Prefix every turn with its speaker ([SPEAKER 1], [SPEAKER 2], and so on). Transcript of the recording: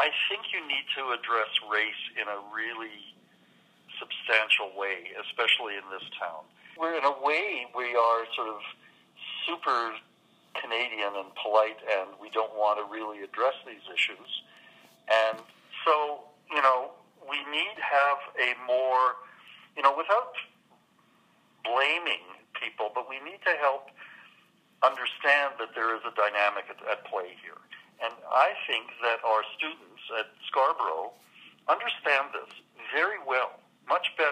[SPEAKER 1] I think you need to address race in a really substantial way, especially in this town. We're, in a way, we are sort of super Canadian and polite, and we don't want to really address these issues. And so, we need to have a more, without blaming people, but we need to help understand that there is a dynamic at play here. And I think that our students at Scarborough understand this very well, much better